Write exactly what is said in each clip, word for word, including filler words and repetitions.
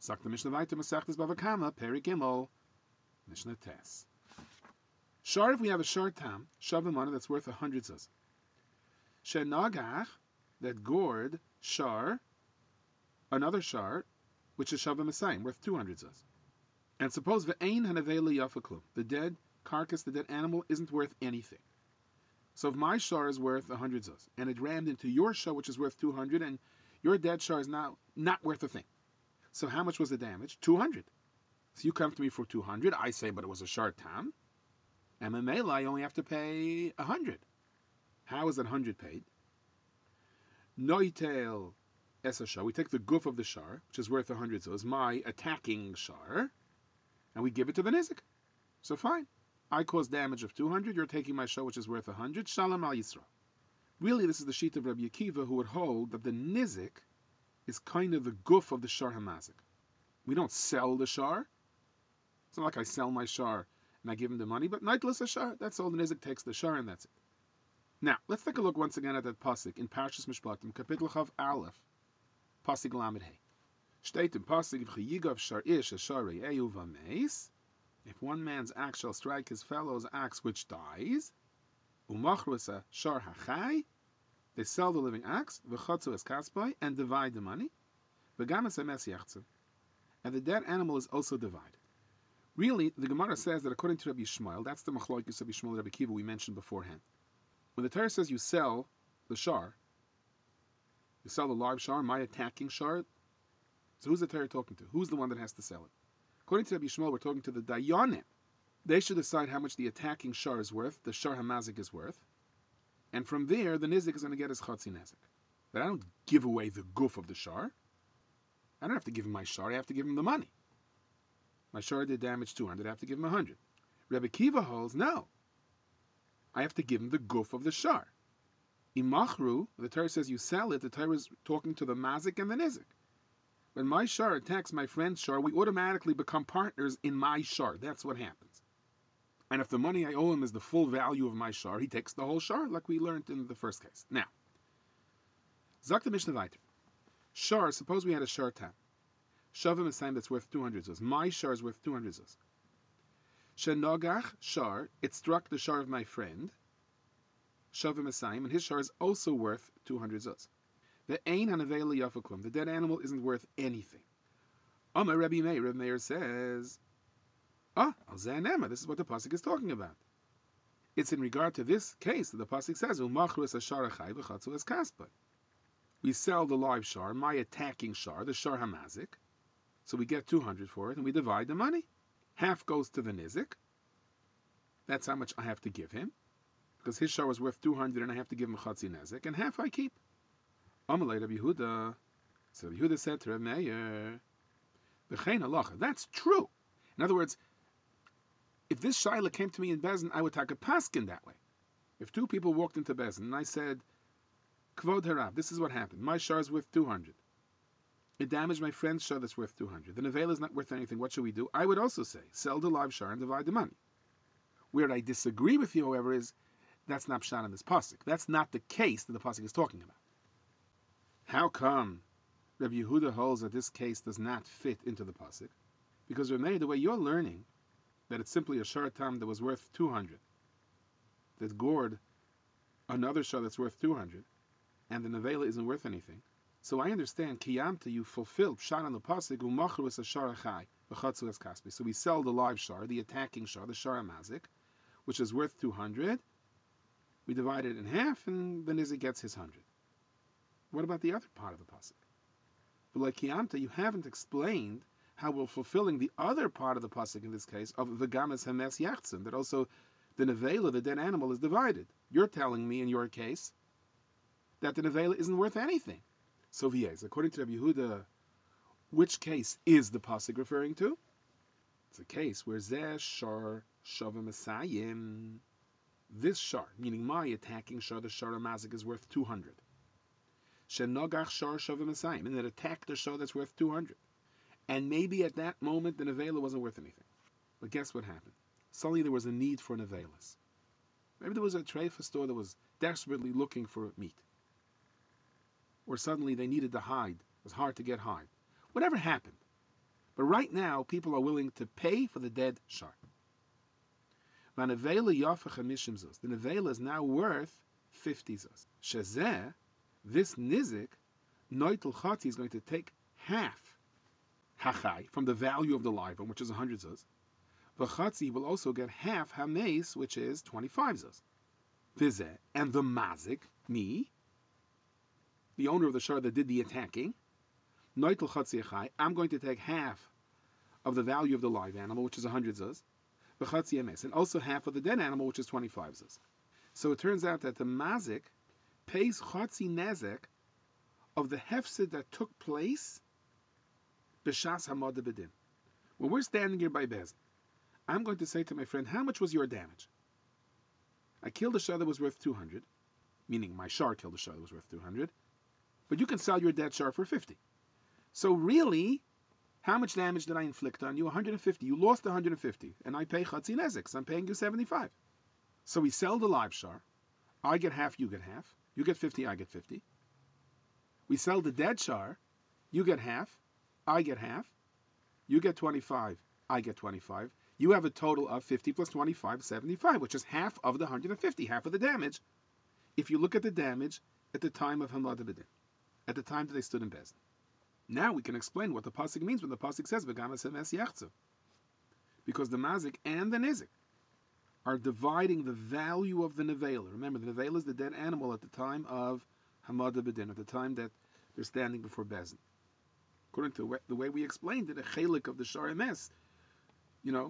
Sagt the Mishnah weiter, Masechtas Bava Kama, Peri Gimel, Mishnah Tes. Shar, if we have a shar tam, shavim money that's worth a hundred zuz. Shenagach, that gored shar, another shar, which is shavim asayim, worth two hundred zuz. And suppose ve'ein hanaveli yafaklum, the dead carcass, the dead animal, isn't worth anything. So if my shar is worth a hundred zuz, and it rammed into your shar, which is worth two hundred, and your dead shar is now not worth a thing. So how much was the damage? Two hundred. So you come to me for two hundred. I say, but it was a shar tam. And Mamela, I only have to pay a hundred. How is that hundred paid? Noitel es shar. We take the goof of the shar, which is worth a hundred. So it's my attacking shar, and we give it to the nizik. So fine. I caused damage of two hundred. You're taking my shar, which is worth a hundred. Shalom al Yisrael. Really, this is the sheet of Rabbi Akiva, who would hold that the nizik is kind of the goof of the shar hamazik. We don't sell the shar. It's not like I sell my shar and I give him the money, but nightless a shar, that's all. The nizik takes the shar and that's it. Now, let's take a look once again at that pasuk in Parshas Mishpatim, Kapitel Chav Aleph, pasuk Lamed Hey. Steht in pasuk, V'chiyigav shar ish ashar re'ehu v'meis. If one man's axe shall strike his fellow's axe which dies, u'machru es shar hachai, they sell the living axe, v'chatzu es kaspai, and divide the money, v'gam es emes yachzu, and the dead animal is also divided. Really, the Gemara says that according to Rabbi Shmuel, that's the machlokes of Rabbi Shmuel and Rabbi Akiva we mentioned beforehand. When the Torah says you sell the shar, you sell the live shar, my attacking shar, so who's the Torah talking to? Who's the one that has to sell it? According to Rabbi Shmuel, we're talking to the Dayanim. They should decide how much the attacking shar is worth, the shar hamazik is worth, and from there, the nizik is going to get his chatzi nezik. But I don't give away the goof of the shar. I don't have to give him my shar, I have to give him the money. My shar did damage two hundred, I have to give him one hundred. Rebbe Kiva holds, no. I have to give him the goof of the shar. Imachru, the Torah says you sell it, the Torah is talking to the mazik and the nizik. When my shar attacks my friend's shar, we automatically become partners in my shar. That's what happens. And if the money I owe him is the full value of my shar, he takes the whole shar, like we learned in the first case. Now, Zak the Mishnah weiter. Shar, suppose we had a shar tam. Shavim is time that's worth two hundred zuz. My shar is worth two hundred zuz. Shenogach shar, it struck the shar of my friend. Shavim Esayim, and his shar is also worth two hundred zuz. The ein hanaveli yafaklum, the dead animal isn't worth anything. Amar Rabbi Meir, Rabbi Meir says, ah, al zeh nema, this is what the pasuk is talking about. It's in regard to this case that the pasuk says, umachru es ashar achai v'chatzu es kaspa. We sell the live shar, my attacking shar, the shar hamazik, so we get two hundred for it, and we divide the money. Half goes to the nizik. That's how much I have to give him, because his shar was worth two hundred, and I have to give him chatzi nezik, and half I keep. Amalei Rabbi Yehuda. So Rabbi Yehuda said to Rabbi Meir, "V'chein halacha." That's true. In other words, if this shaila came to me in Bezin, I would take a paskin that way. If two people walked into Bezin, and I said, "Kvod harav, this is what happened. My shar is worth two hundred. It damaged my friend's shar that's worth two hundred. The nevela is not worth anything. What should we do?" I would also say, sell the live shar and divide the money. Where I disagree with you, however, is that's not pshat in this pasuk. That's not the case that the pasuk is talking about. How come Rabbi Yehuda holds that this case does not fit into the pasuk? Because Rabbi, the way you're learning that it's simply a shar tam that was worth two hundred, that gored another shar that's worth two hundred, and the nevela isn't worth anything. So I understand, kiyamta, you fulfilled pshat on the pasuk, umachru es ashar achai v'chatzu es kaspi. So we sell the live shar, the attacking shar, the shar hamazik, which is worth two hundred. We divide it in half, and the nizik gets his one hundred. What about the other part of the pasuk? But like kiyamta, you haven't explained how we're fulfilling the other part of the pasuk in this case of v'gam es hemes yachtzim, that also the nevela, the dead animal, is divided. You're telling me in your case that the nevela isn't worth anything. So v'yez, according to Rabbi Yehuda, which case is the pasuk referring to? It's a case where zeh shar shavim esayim. This shar, meaning my attacking shar, the shar hamazik, is worth two hundred. Shenogach shar shavim esayim, and it attacked the shar that's worth two hundred. And maybe at that moment the nevela wasn't worth anything. But guess what happened? Suddenly there was a need for nevelas. Maybe there was a treifa store that was desperately looking for meat. Or suddenly they needed to hide. It was hard to get hide. Whatever happened, But right now, people are willing to pay for the dead shar. The nevela is now worth fifty zuz. Shezeh, this nizik, noitel chati is going to take half hachai from the value of the live one, which is one hundred zuz. V'chatzi will also get half hameis, which is twenty-five zuz. Vizeh, and the mazik, me, the owner of the shar that did the attacking, noitel chatzi achai, I'm going to take half of the value of the live animal, which is one hundred zuz. V'chatzi hameis, and also half of the dead animal, which is twenty-five zuz. So it turns out that the mazik pays chatzi nezek of the hefsid that took place b'shas hamad bedin. When we're standing here by Bez, I'm going to say to my friend, how much was your damage? I killed a shar that was worth two hundred, meaning my shar killed a shar that was worth two hundred, but you can sell your dead shar for fifty. So really, how much damage did I inflict on you? one hundred fifty. You lost one hundred fifty, and I pay chatzi nezek, so I'm paying you seventy-five. So we sell the live shar. I get half, you get half. You get fifty, I get fifty. We sell the dead shar. You get half, I get half. You get twenty-five, I get twenty-five. You have a total of fifty plus twenty-five, seventy-five, which is half of the one hundred fifty, half of the damage. If you look at the damage at the time of Hamad Bedin, at the time that they stood in Bezdin. Now we can explain what the pasuk means when the pasuk says V'gamas emes yachzu, because the mazik and the nizik are dividing the value of the nevela. Remember, the nevela is the dead animal at the time of Hamad Bedin, at the time that they're standing before Bezdin. According to the way we explained it, a chelik of the shar emes, you know,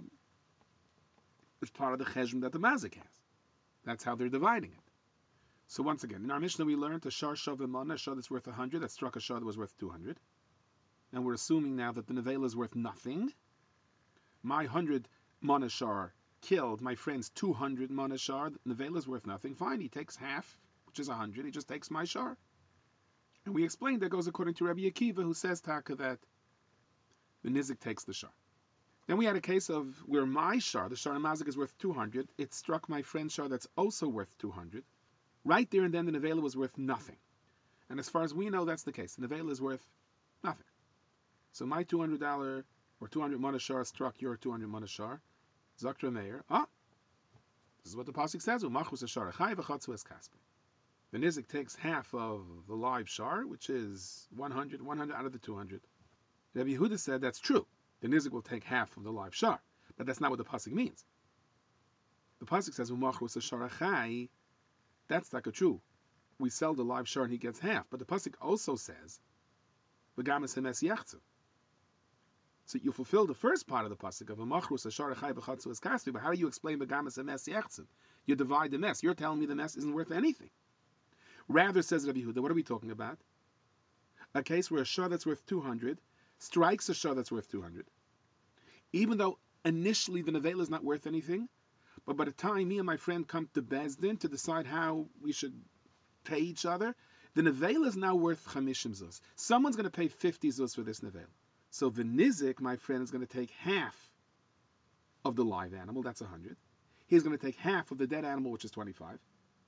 is part of the cheshm that the mazik has. That's how they're dividing it. So once again, in our Mishnah we learned a shar shavim mana, a shar that's worth one hundred, that struck a shar that was worth two hundred. And we're assuming now that the nevela is worth nothing. My one hundred mana shar killed my friend's two hundred mana shar. The nevela is worth nothing. Fine, he takes half, which is one hundred. He just takes my shar. And we explained that goes according to Rabbi Akiva, who says, Taka, that the nizik takes the shar. Then we had a case of where my shar, the shar mazik, is worth two hundred. It struck my friend's shar that's also worth two hundred. Right there and then the nevela was worth nothing. And as far as we know, that's the case. The nevela is worth nothing. So my two hundred dollars or two hundred mana shar struck your two hundred mana shar. Zaktra Meir. Ah, this is what the pasuk says. Umachus ashar achai v'chatzu es kaspi. The nizik takes half of the live shar, which is one hundred, one hundred out of the two hundred. Rabbi Yehuda said that's true. The nizik will take half of the live shar, but that's not what the pasuk means. The pasuk says umachus ashar achai. That's like a true. We sell the live shar and he gets half, but the pasuk also says v'gamas emes yachzu. So you fulfill the first part of the pasuk of umachus ashar achai v'chatzu es kaspi, but how do you explain v'gamas emes yachzu? You divide the mess. You're telling me the mess isn't worth anything. Rather, says Rabbi Yehuda, what are we talking about? A case where a shar that's worth two hundred strikes a shar that's worth two hundred. Even though initially the nevela is not worth anything, but by the time me and my friend come to Bezdin to decide how we should pay each other, the nevela is now worth chamishim zuz. Someone's going to pay fifty zuz for this nevela. So the nizik, my friend, is going to take half of the live animal, that's one hundred. He's going to take half of the dead animal, which is twenty-five.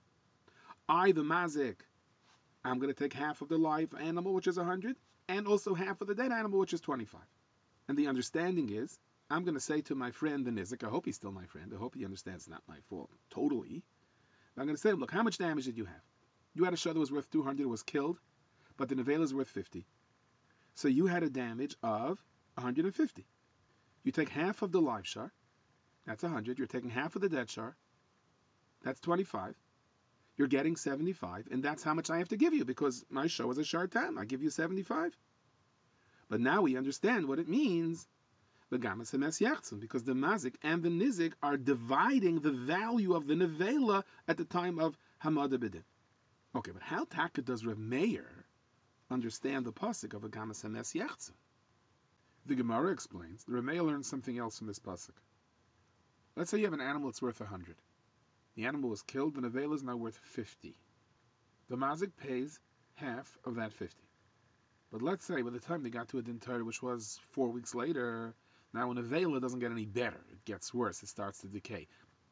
I, the mazik, I'm going to take half of the live animal, which is one hundred, and also half of the dead animal, which is twenty-five. And the understanding is, I'm going to say to my friend, the nizik, I hope he's still my friend, I hope he understands it's not my fault, totally. I'm going to say, look, how much damage did you have? You had a shar that was worth two hundred, it was killed, but the nevela is worth fifty. So you had a damage of one hundred fifty. You take half of the live shar, that's one hundred, you're taking half of the dead shar, that's twenty-five. You're getting seventy-five, and that's how much I have to give you, because my show was a shar tam. I give you seventy-five. But now we understand what it means, because the mazik and the nizik are dividing the value of the nevela at the time of Hamad Bedin. Okay, but how taka does Rav Meir understand the pasuk of Agamas Hames Yachtzim? The Gemara explains, Rav Meir learns something else from this pasuk. Let's say you have an animal that's worth one hundred. The animal was killed, the nevela is now worth fifty. The mazik pays half of that fifty. But let's say by the time they got to a din Torah, which was four weeks later, now a nevela doesn't get any better. It gets worse. It starts to decay.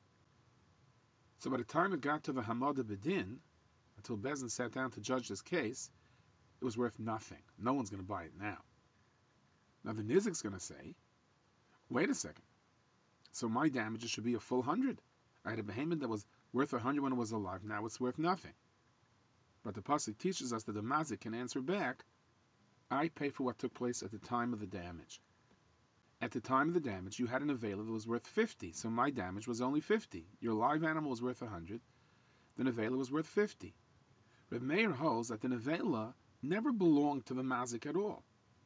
So by the time it got to the Hamad Bedin, until Bezdin sat down to judge this case, it was worth nothing. No one's going to buy it now. Now the nizik's going to say, wait a second. So my damages should be a full hundred. I had a behemoth that was worth a hundred when it was alive. Now it's worth nothing. But the pasuk teaches us that the mazik can answer back, I pay for what took place at the time of the damage. At the time of the damage, you had an avela that was worth fifty, so my damage was only fifty. Your live animal was worth a hundred. The nevela was worth fifty. Reb Meir holds that the nevela never belonged to the mazik at all.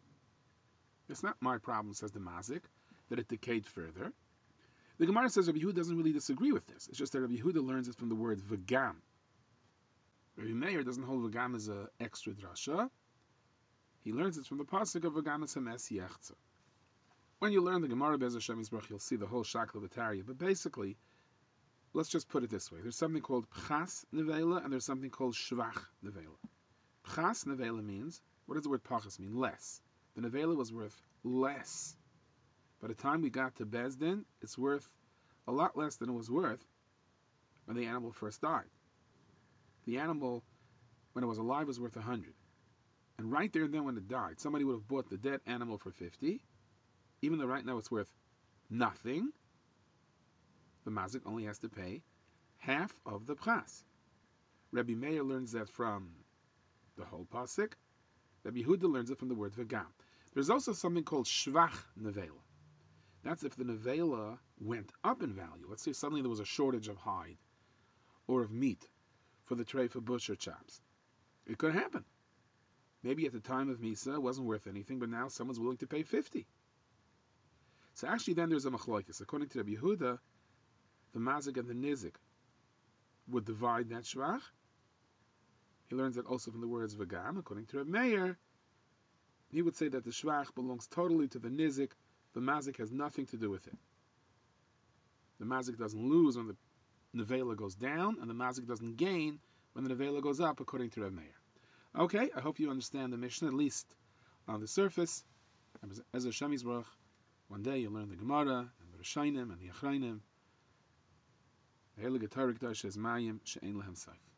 It's not my problem, says the mazik, that it decayed further. The Gemara says Rabbi Yehuda doesn't really disagree with this. It's just that Rabbi Yehuda learns it from the word v'gam. Rabbi Meir doesn't hold v'gam as an extra drasha. He learns it from the pasuk of v'gam es hames yechza. When you learn the Gemara Be'ez Hashem Yisbarach, you'll see the whole shakla of the Tarya. But basically, let's just put it this way. There's something called pchas nevela, and there's something called shvach nevela. Pchas nevela means, what does the word pachas mean? Less. The nevela was worth less. By the time we got to Beis Din, it's worth a lot less than it was worth when the animal first died. The animal, when it was alive, was worth a hundred. And right there and then when it died, somebody would have bought the dead animal for fifty, even though right now it's worth nothing. The mazik only has to pay half of the pras. Rabbi Meir learns that from the whole pasuk. Rabbi Yehuda learns it from the word v'gam. There's also something called shvach nevela. That's if the nevela went up in value. Let's say suddenly there was a shortage of hide or of meat for the tray for butcher chops. It could happen. Maybe at the time of Misa it wasn't worth anything, but now someone's willing to pay fifty. So actually then there's a machlokes. According to Rabbi Yehuda, the mazik and the nizik would divide that shvach. He learns that also from the words v'gam. According to Rabbi Meir, he would say that the shvach belongs totally to the nizik. The mazik has nothing to do with it. The mazik doesn't lose when the nevela goes down, and the mazik doesn't gain when the nevela goes up, according to Rabbi Meir. Okay, I hope you understand the Mishnah, at least on the surface. As a Hashem Yisbarach, one day you'll learn the Gemara, and the Rishonim, and the Achrayim. Hele Getarik Dash Mayim She'ein Lehem Saif.